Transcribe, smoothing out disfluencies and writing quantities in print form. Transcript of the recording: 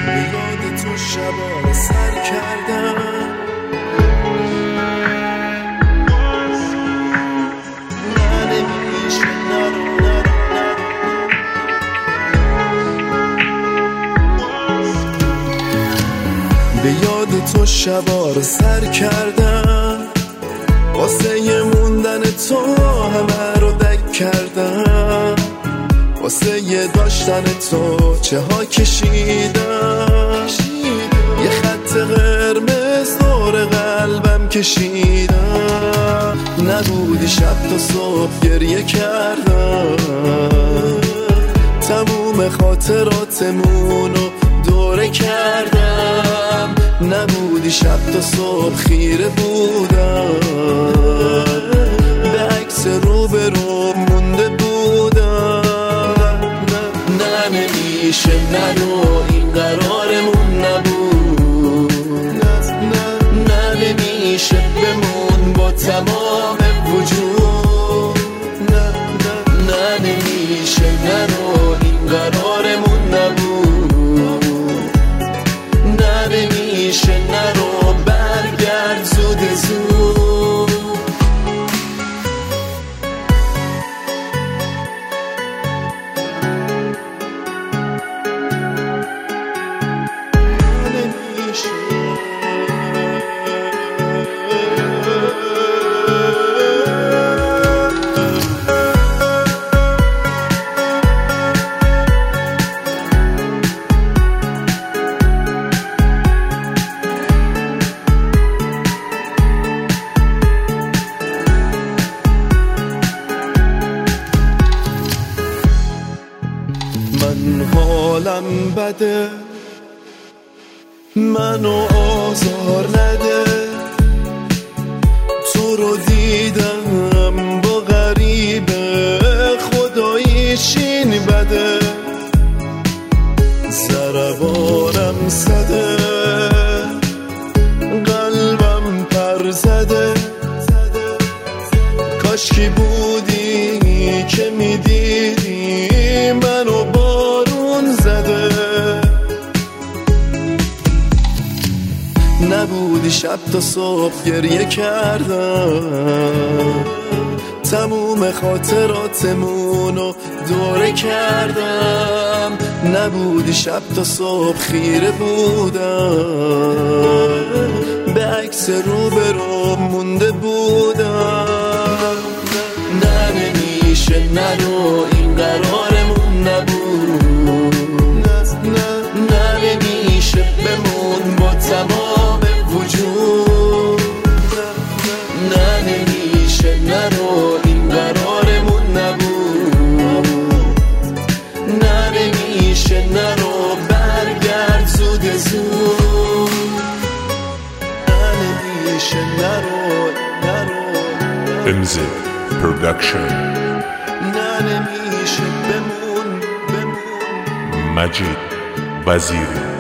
به یاد تو شبا سر کردم. به یاد تو شبا رو سر کردم، واسه یه موندن تو همه رو دک کردم، واسه یه داشتن تو چه ها کشیدم، یه خط قرمز دور قلبم کشیدم. نبودی شب تا صبح گریه کردم، تموم خاطراتمونو دوره کردم. نبودی شب تا صبح خیره بودم، به عکس روبرو مونده بودم. نه نمیشه نرو، این قرارمون نبود. نه نمیشه بمون با تمام وجود. نه نمیشه نرو، این قرارمون نبود. نه نمیشه نرو، برگرد زود زود. من حالم بده، منو آزار نده. تو رو دیدم با غریبه، خداییشین بده. ضربانم زده، قلبم پر زده. کاشکی بودی که میدیدی منو بارون زده. نبودی شب تا صبح گریه کردم، تموم خاطراتمونو دوره کردم. نبودی شب تا صبح خیره بودم، به عکس روبرو مونده بودم. نه نمیشه نرو، این قرارمون نبود. نه نمیشه بمون با تمام وجود. نه نمیشه نرو، این قرارمون نبود. نه نمیشه نرو، برگرد زود زود. نه نمیشه نرو. MZ Production. نه نمیشه بمون. مجید وزیری.